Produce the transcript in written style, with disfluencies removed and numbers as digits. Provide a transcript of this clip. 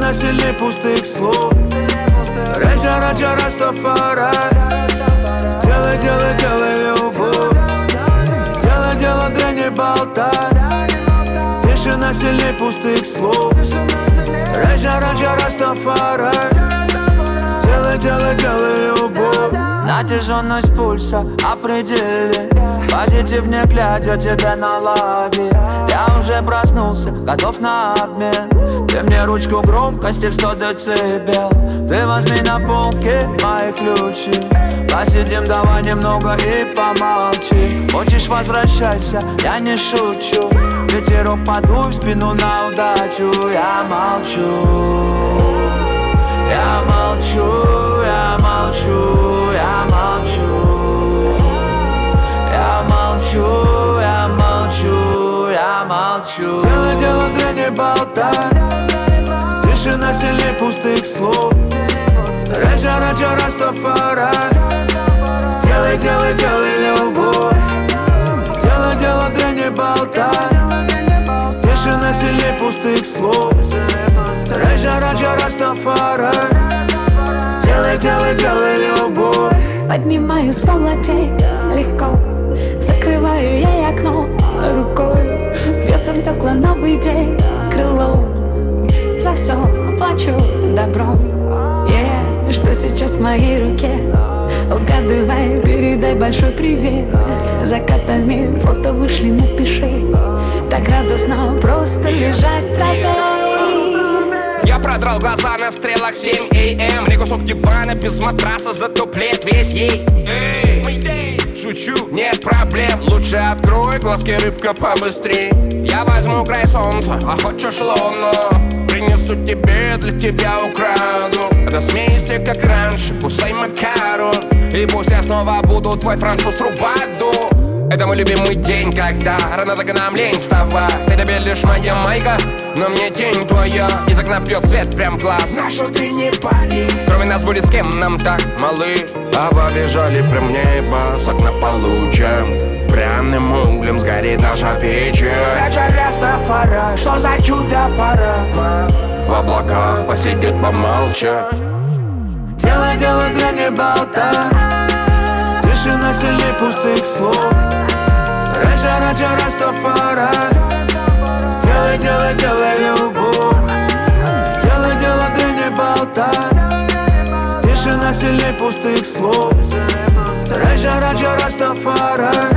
Тишина сильней пустых слов. Раджа, Раджа, Растафарай. Делай, делай, делай любовь. Делай, делай, зря не болтай. Тишина сильней пустых слов. Раджа, Раджа, Растафарай. Делай, делай, делай любовь. Натяженность пульса определи. Позитив не глядя тебя на лаве. Я уже проснулся, готов на обмен. Ты мне ручку громкости в 100 децибел. Ты возьми на полке мои ключи. Посидим давай немного и помолчи. Хочешь возвращайся, я не шучу. Ветерок подуй в спину на удачу. Я молчу. Я молчу, я молчу, я молчу. Я молчу, я молчу, я молчу. Делай, дело, зря не болтай. Тишина сильней пустых слов. Раджа, Раджа, Растафарай. Делай, делай, делай любовь. Делай, дело, зря не болтай. Тишина сильней пустых слов. Раджа, Раджа, Растафарай. Делай, делай, делай любовь. Поднимаю с полотей легко. Закрываю я окно рукой. Бьется в стекла новый день крылом. За все плачу добром. Что сейчас в моей руке? Угадывай, передай большой привет. Закатами фото вышли, напиши. Так радостно просто лежать в траве. Я продрал глаза на стрелах 7 AM. Мне кусок дивана без матраса затуплет весь ей. Шучу, нет проблем. Лучше открой глазки, рыбка, побыстрей. Я возьму край солнца, а хочешь луну. Принесу тебе, для тебя украду. Рассмейся, как раньше, кусай макарон. И пусть я снова буду твой француз Трубаду. Это мой любимый день, когда рано так нам лень вставать. Ты тебе лишь моя майка, но мне тень твоя. Из окна бьет свет прям в глаз. Наш утренний парень. Кроме нас будет с кем нам так, малыш. А побежали прям небо, с окна получим. Пряным углем сгорит наша печь. Раджа, Растафарай, что за чудо-пора. В облаках посидеть, помолча. Делай, делай, зря не болтай. Тишина сильней пустых слов. Раджа, Раджа, Растафарай. Делай, делай, делай любовь. Делай, делай, зря не болтай. Тишина сильней пустых слов. Раджа, Раджа, Растафарай.